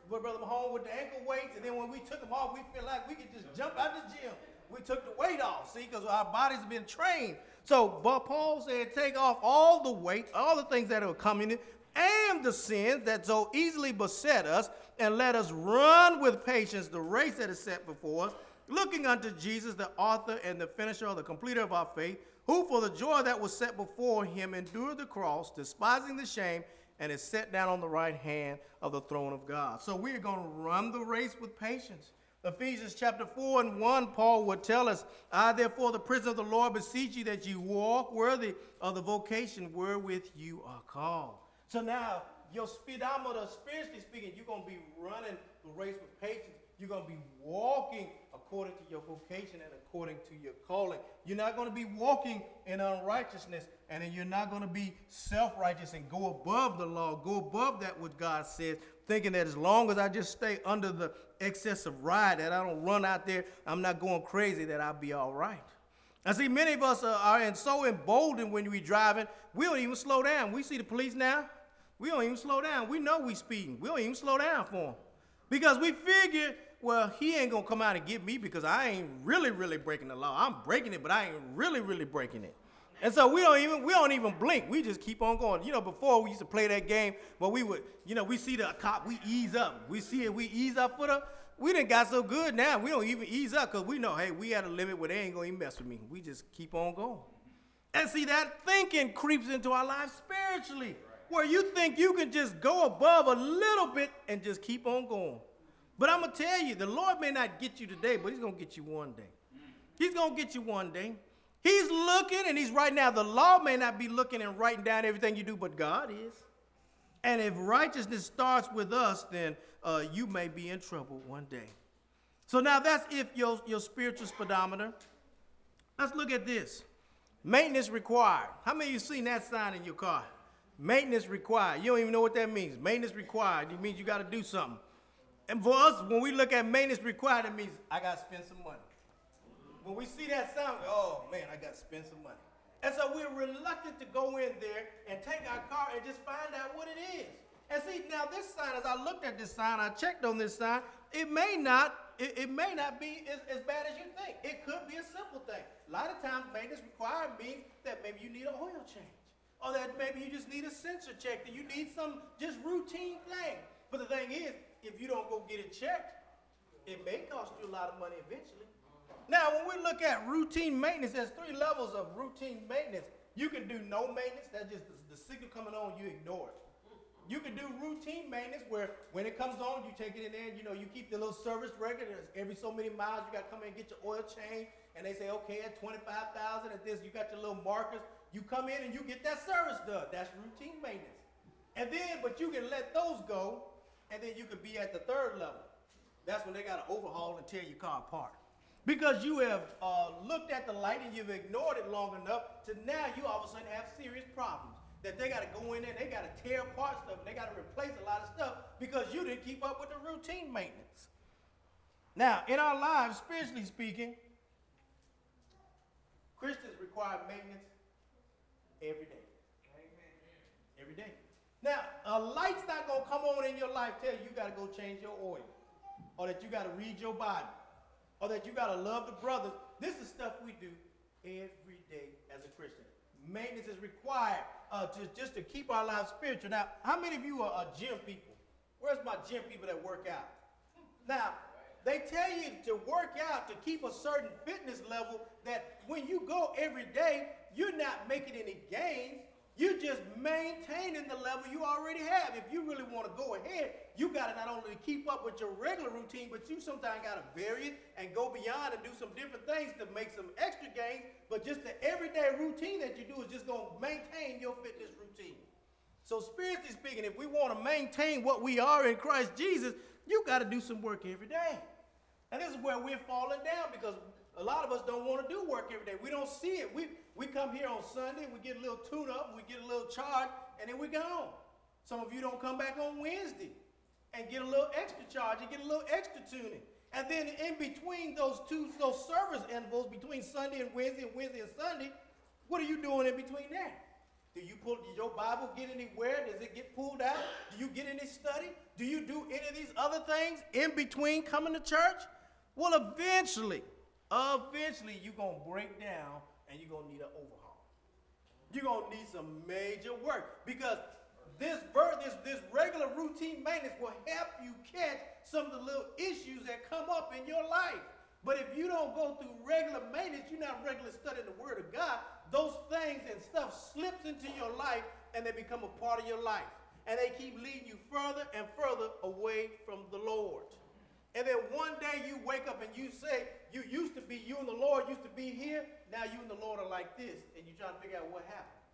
Speaker 2: with Brother Mahone with the ankle weights, and then when we took them off, we feel like we could just jump out the gym. We took the weight off, see, because our bodies have been trained. So, but Paul said, take off all the weight, all the things that are coming in, and the sins that so easily beset us, and let us run with patience the race that is set before us, looking unto Jesus, the author and the finisher or the completer of our faith, who for the joy that was set before him endured the cross, despising the shame, and is set down on the right hand of the throne of God. So we are going to run the race with patience. Ephesians chapter four and one, Paul would tell us, I therefore, the prisoner of the Lord, beseech you that you walk worthy of the vocation wherewith you are called. So now, your speedometer, spiritually speaking, you're going to be running the race with patience. You're going to be walking according to your vocation and according to your calling. You're not going to be walking in unrighteousness, and then you're not going to be self-righteous and go above the law, go above that which God says, thinking that as long as I just stay under the excess of ride, that I don't run out there, I'm not going crazy, that I'll be all right. I see many of us are, are so emboldened when we're driving, we don't even slow down. We see the police now, we don't even slow down. We know we speeding. We don't even slow down for them. Because we figure, well, he ain't going to come out and get me because I ain't really, really breaking the law. I'm breaking it, but I ain't really, really breaking it. And so we don't even we don't even blink. We just keep on going. You know, before we used to play that game, but we would, you know, we see the cop, we ease up. We see it, we ease up for the, we done got so good now, we don't even ease up because we know, hey, we at a limit where they ain't going to even mess with me. We just keep on going. And see, that thinking creeps into our lives spiritually, where you think you can just go above a little bit and just keep on going. But I'm going to tell you, the Lord may not get you today, but he's going to get you one day. He's going to get you one day. He's looking, and he's right now. The law may not be looking and writing down everything you do, but God is. And if righteousness starts with us, then uh, you may be in trouble one day. So now that's if your, your spiritual speedometer. Let's look at this. Maintenance required. How many of you seen that sign in your car? Maintenance required. You don't even know what that means. Maintenance required. It means you got to do something. And for us, when we look at maintenance required, it means I got to spend some money. When we see that sign, oh, man, I got to spend some money. And so we're reluctant to go in there and take our car and just find out what it is. And see, now this sign, as I looked at this sign, I checked on this sign, it may not, it, it may not be as, as bad as you think. It could be a simple thing. A lot of times, maintenance required means that maybe you need an oil change. Or that maybe you just need a sensor check, that you need some just routine thing. But the thing is, if you don't go get it checked, it may cost you a lot of money eventually. Now, when we look at routine maintenance, there's three levels of routine maintenance. You can do no maintenance. That's just the, the signal coming on, you ignore it. You can do routine maintenance where when it comes on, you take it in there, and, you know, you keep the little service record. Every so many miles, you got to come in and get your oil change. And they say, okay, at twenty-five thousand, at this, you got your little markers. You come in and you get that service done. That's routine maintenance. And then, but you can let those go, and then you can be at the third level. That's when they got to overhaul and tear your car apart. Because you have uh, looked at the light and you've ignored it long enough to now you all of a sudden have serious problems. That they got to go in there, they got to tear apart stuff, and they got to replace a lot of stuff because you didn't keep up with the routine maintenance. Now, in our lives, spiritually speaking, Christians require maintenance every day. Amen. Every day. Now, a light's not going to come on in your life tell you you got to go change your oil, or that you got to read your Bible, or that you got to love the brothers. This is stuff we do every day as a Christian. Maintenance is required uh, to, just to keep our lives spiritual. Now, how many of you are, are gym people? Where's my gym people that work out? Now, they tell you to work out to keep a certain fitness level that when you go every day, you're not making any gains. You're just maintaining the level you already have. If you really want to go ahead, you got to not only keep up with your regular routine, but you sometimes got to vary it and go beyond and do some different things to make some extra gains. But just the everyday routine that you do is just going to maintain your fitness routine. So spiritually speaking, if we want to maintain what we are in Christ Jesus, you got to do some work every day. And this is where we're falling down because a lot of us don't want to do work every day. We don't see it. We we come here on Sunday, we get a little tune-up, we get a little charge, and then we go. Some of you don't come back on Wednesday and get a little extra charge and get a little extra tuning. And then in between those two, those service intervals between Sunday and Wednesday and Wednesday and Sunday, what are you doing in between that? Do you pull, did your Bible get anywhere? Does it get pulled out? Do you get any study? Do you do any of these other things in between coming to church? Well, eventually, eventually you're going to break down and you're going to need an overhaul. You're going to need some major work because this, this, this regular routine maintenance will help you catch some of the little issues that come up in your life. But if you don't go through regular maintenance, you're not regularly studying the Word of God, those things and stuff slips into your life and they become a part of your life. And they keep leading you further and further away from the Lord. And then one day you wake up and you say, you used to be, you and the Lord used to be here, now you and the Lord are like this, and you're trying to figure out what happened.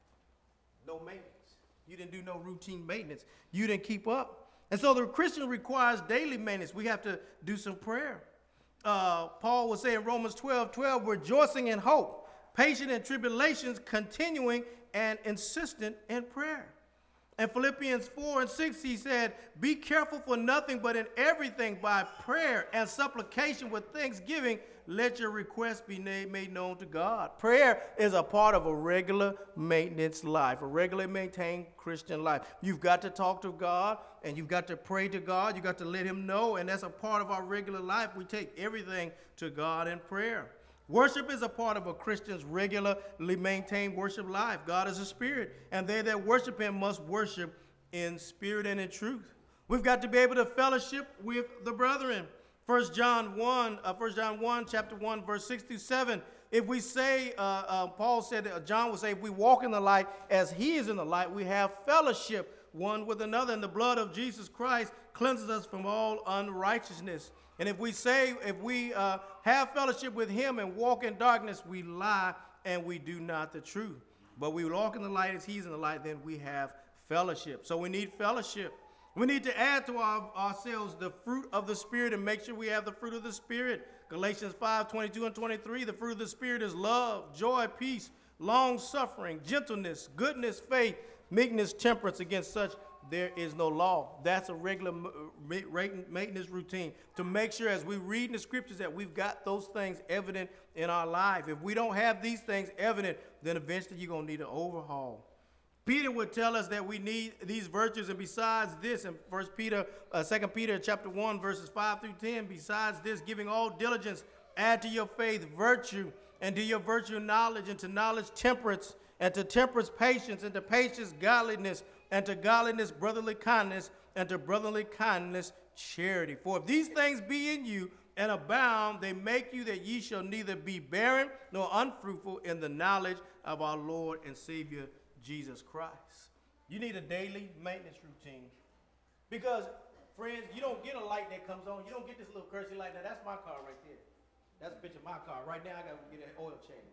Speaker 2: No maintenance. You didn't do no routine maintenance. You didn't keep up. And so the Christian requires daily maintenance. We have to do some prayer. Uh, Paul was saying in Romans twelve twelve, rejoicing in hope, patient in tribulations, continuing and insistent in prayer. In Philippians four and six, he said, be careful for nothing, but in everything by prayer and supplication with thanksgiving, let your requests be made known to God. Prayer is a part of a regular maintenance life, a regularly maintained Christian life. You've got to talk to God, and you've got to pray to God. You've got to let him know, and that's a part of our regular life. We take everything to God in prayer. Worship is a part of a Christian's regularly maintained worship life. God is a spirit, and they that worship him must worship in spirit and in truth. We've got to be able to fellowship with the brethren. First John one, uh, First John one, chapter one, verse six through seven. If we say, uh, uh, Paul said, uh, John would say, if we walk in the light as he is in the light, we have fellowship one with another, and the blood of Jesus Christ cleanses us from all unrighteousness. And if we say, if we uh, have fellowship with him and walk in darkness, we lie and we do not the truth. But we walk in the light as he's in the light, then we have fellowship. So we need fellowship. We need to add to our, ourselves the fruit of the Spirit and make sure we have the fruit of the Spirit. Galatians five, twenty-two and twenty-three, the fruit of the Spirit is love, joy, peace, long-suffering, gentleness, goodness, faith, meekness, temperance. Against such there is no law. That's a regular maintenance routine to make sure as we read in the scriptures that we've got those things evident in our life. If we don't have these things evident, then eventually you're going to need an overhaul. Peter would tell us that we need these virtues, and besides this, in First Peter, uh, Second Peter chapter one, verses five through ten, besides this, giving all diligence, add to your faith virtue, and to your virtue knowledge, and to knowledge temperance, and to temperance patience, and to patience godliness, and to godliness brotherly kindness, and to brotherly kindness charity. For if these things be in you and abound, they make you that ye shall neither be barren nor unfruitful in the knowledge of our Lord and Savior Jesus Christ. You need a daily maintenance routine. Because, friends, you don't get a light that comes on. You don't get this little cursey light. Now, that's my car right there. That's a picture of my car. Right now, I got to get an oil change.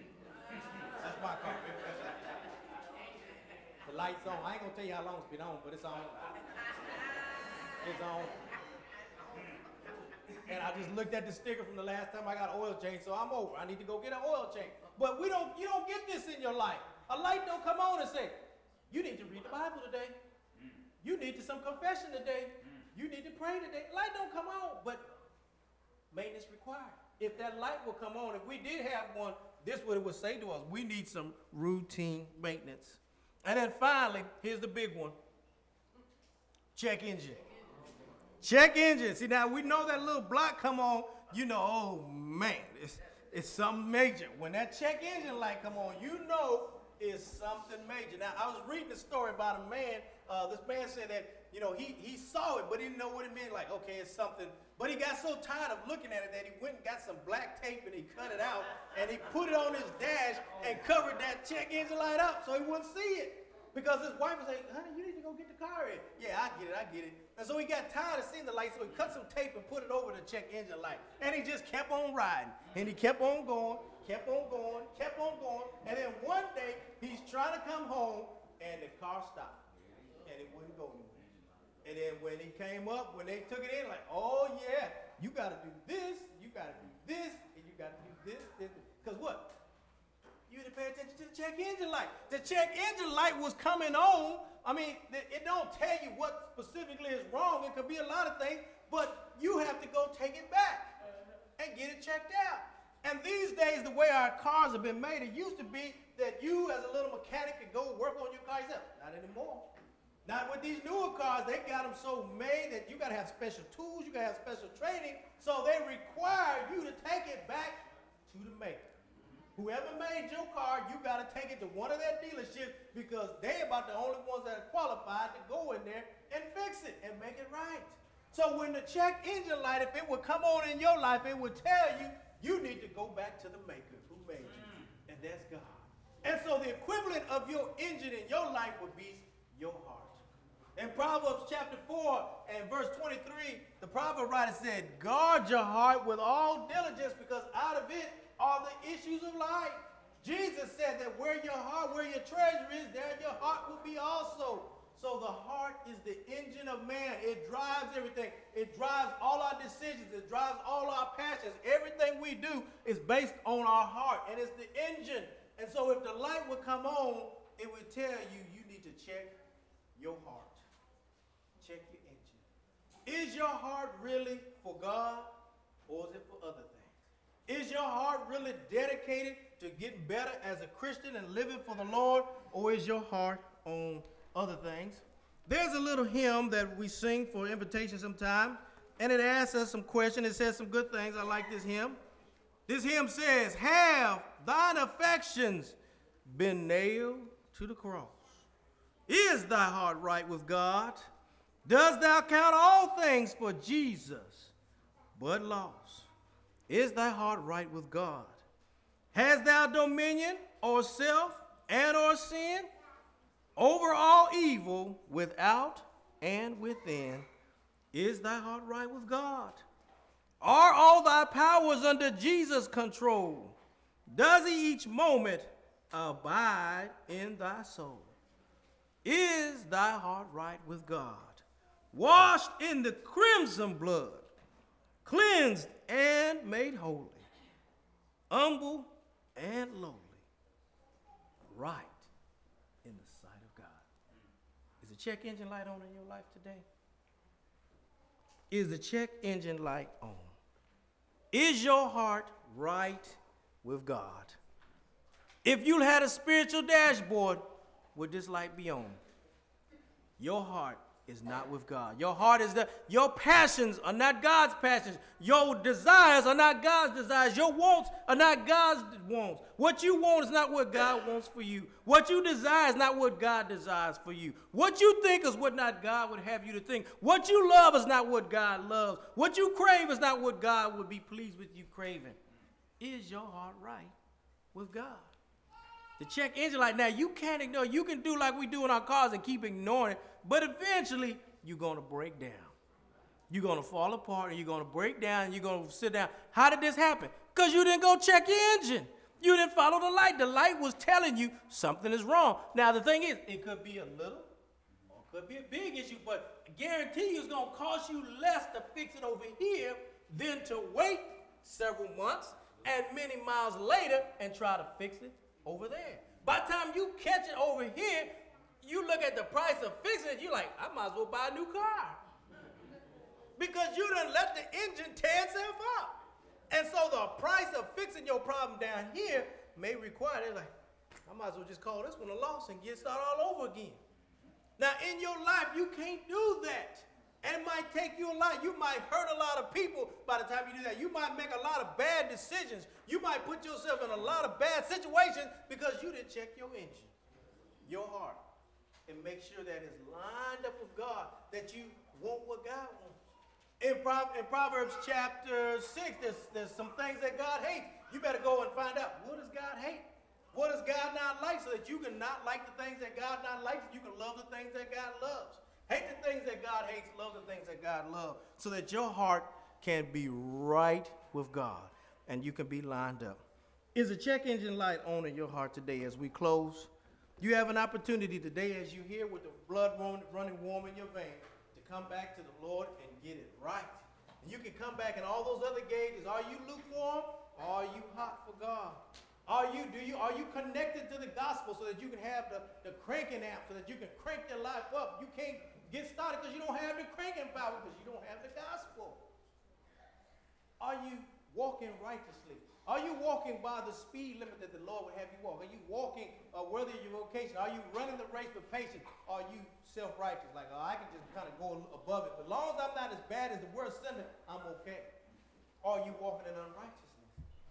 Speaker 2: That's my car. The light's on. I ain't going to tell you how long it's been on, but it's on. It's on. And I just looked at the sticker from the last time I got an oil change, so I'm over. I need to go get an oil change. But we don't, you don't get this in your life. A light don't come on and say, you need to read the Bible today. You need to some confession today. You need to pray today. Light don't come on, but maintenance required. If that light will come on, if we did have one, this is what it would say to us. We need some routine maintenance. And then finally, here's the big one. Check engine. Check engine. See, now we know that little block come on, you know, oh man, it's, it's something major. When that check engine light come on, you know it's something major. Now, I was reading a story about a man. Uh, this man said that, you know, he, he saw it, but he didn't know what it meant. Like, okay, it's something. But he got so tired of looking at it that he went and got some black tape and he cut it out and he put it on his dash and covered that check engine light up so he wouldn't see it. Because his wife was like, honey, you need to go get the car in. Yeah, I get it, I get it. And so he got tired of seeing the light, so he cut some tape and put it over the check engine light. And he just kept on riding. And he kept on going, kept on going, kept on going. And then one day, he's trying to come home, and the car stopped. And it wouldn't go anywhere. And then when he came up, when they took it in, like, oh, yeah, you got to do this, you got to do this, and you got to do this, this. Because what? You had to pay attention to the check engine light. The check engine light was coming on. I mean, it don't tell you what specifically is wrong. It could be a lot of things, but you have to go take it back and get it checked out. And these days, the way our cars have been made, it used to be that you as a little mechanic can go work on your car yourself. Not anymore. Not with these newer cars. They got them so made that you got to have special tools, you got to have special training, so they require you to take it back to the maker. Whoever made your car, you got to take it to one of their dealerships because they about the only ones that are qualified to go in there and fix it and make it right. So when the check engine light, if it would come on in your life, it would tell you, you need to go back to the maker who made you, and that's God. And so the equivalent of your engine in your life would be your heart. In Proverbs chapter four and verse twenty-three, the proverb writer said, guard your heart with all diligence because out of it are the issues of life. Jesus said that where your heart, where your treasure is, there your heart will be also. So the heart is the engine of man. It drives everything. It drives all our decisions. It drives all our passions. Everything we do is based on our heart, and it's the engine. And so if the light would come on, it would tell you, you need to check your heart. Check your engine. Is your heart really for God, or is it for other things? Is your heart really dedicated to getting better as a Christian and living for the Lord, or is your heart on other things? There's a little hymn that we sing for invitation sometime, and it asks us some questions. It says some good things. I like this hymn. This hymn says, have thine affections been nailed to the cross? Is thy heart right with God? Does thou count all things for Jesus but loss? Is thy heart right with God? Hast thou dominion or self and or sin? Over all evil, without and within, is thy heart right with God? Are all thy powers under Jesus' control? Does he each moment abide in thy soul? Is thy heart right with God? Washed in the crimson blood, cleansed and made holy, humble and lowly, right in the sight of God. Is the check engine light on in your life today? Is the check engine light on? Is your heart right with God? If you had a spiritual dashboard, would this light be on? Your heart is not with God. Your heart is the, your passions are not God's passions. Your desires are not God's desires. Your wants are not God's wants. What you want is not what God wants for you. What you desire is not what God desires for you. What you think is what not God would have you to think. What you love is not what God loves. What you crave is not what God would be pleased with you craving. Is your heart right with God? The check engine light, now you can't ignore, you can do like we do in our cars and keep ignoring it, but eventually you're going to break down. You're going to fall apart and you're going to break down and you're going to sit down. How did this happen? Because you didn't go check your engine. You didn't follow the light. The light was telling you something is wrong. Now the thing is, it could be a little or it could be a big issue, but I guarantee you it's going to cost you less to fix it over here than to wait several months and many miles later and try to fix it over there. By the time you catch it over here, you look at the price of fixing it, you're like, I might as well buy a new car. Because you done let the engine tear itself up. And so the price of fixing your problem down here may require, they're like, I might as well just call this one a loss and get started all over again. Now in your life, you can't do that. And it might take you a lot. You might hurt a lot of people by the time you do that. You might make a lot of bad decisions. You might put yourself in a lot of bad situations because you didn't check your engine, your heart, and make sure that it's lined up with God, that you want what God wants. In, Pro- in Proverbs chapter six, there's, there's some things that God hates. You better go and find out, what does God hate? What does God not like, so that you can not like the things that God not likes, and you can love the things that God loves. Hate the things that God hates, love the things that God loves, so that your heart can be right with God and you can be lined up. Is the check engine light on in your heart today as we close? You have an opportunity today as you hear with the blood running warm in your veins to come back to the Lord and get it right. And you can come back in all those other gauges. Are you lukewarm or are you hot for God? Are you, do you, are you connected to the gospel so that you can have the, the cranking amp so that you can crank your life up? You can't get started because you don't have the cranking power because you don't have the gospel. Are you walking righteously? Are you walking by the speed limit that the Lord would have you walk? Are you walking uh, worthy of your vocation? Are you running the race with patience? Are you self-righteous? Like, oh, I can just kind of go above it. But as long as I'm not as bad as the worst sinner, I'm okay. Are you walking in unrighteousness?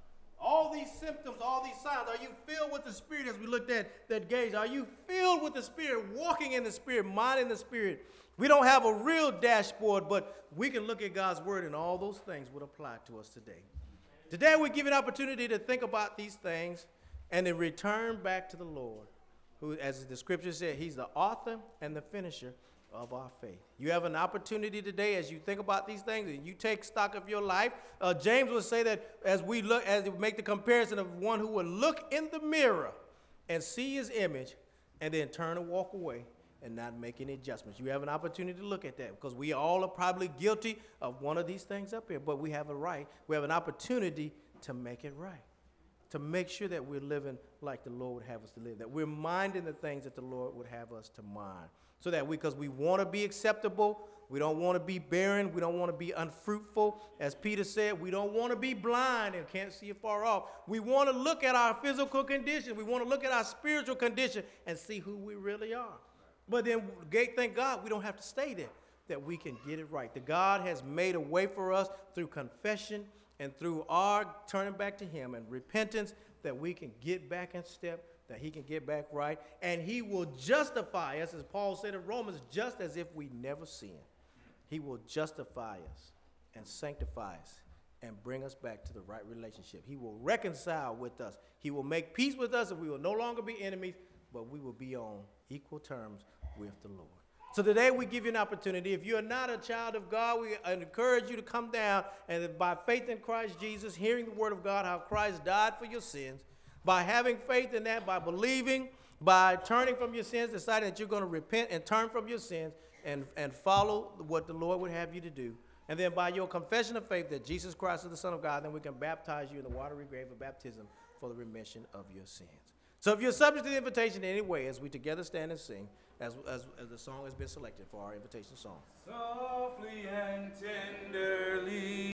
Speaker 2: All these symptoms, all these signs, are you filled with the Spirit as we looked at that gauge? Are you filled with the Spirit, walking in the Spirit, minding the Spirit? We don't have a real dashboard, but we can look at God's Word and all those things would apply to us today. Today we give you an opportunity to think about these things and then return back to the Lord, who, as the scripture said, he's the author and the finisher of our faith. You have an opportunity today as you think about these things and you take stock of your life. Uh, James would say that as we look, as we make the comparison of one who would look in the mirror and see his image and then turn and walk away and not make any adjustments. You have an opportunity to look at that because we all are probably guilty of one of these things up here, but we have a right, we have an opportunity to make it right, to make sure that we're living like the Lord would have us to live, that we're minding the things that the Lord would have us to mind, so that we, because we want to be acceptable, we don't want to be barren, we don't want to be unfruitful. As Peter said, we don't want to be blind and can't see far off. We want to look at our physical condition, we want to look at our spiritual condition and see who we really are. But then, thank God, we don't have to stay there, that we can get it right. That God has made a way for us through confession and through our turning back to him and repentance, that we can get back in step, that he can get back right, and he will justify us, as Paul said in Romans, just as if we never sinned. He will justify us and sanctify us and bring us back to the right relationship. He will reconcile with us. He will make peace with us, and we will no longer be enemies, but we will be on equal terms with the Lord. So today we give you an opportunity. If you're not a child of God, we encourage you to come down and by faith in Christ Jesus, hearing the word of God, how Christ died for your sins, by having faith in that, by believing, by turning from your sins, deciding that you're going to repent and turn from your sins and, and follow what the Lord would have you to do. And then by your confession of faith that Jesus Christ is the Son of God, then we can baptize you in the watery grave of baptism for the remission of your sins. So if you're subject to the invitation in any way, as we together stand and sing, as, as, as the song has been selected for our invitation song.
Speaker 3: Softly and tenderly.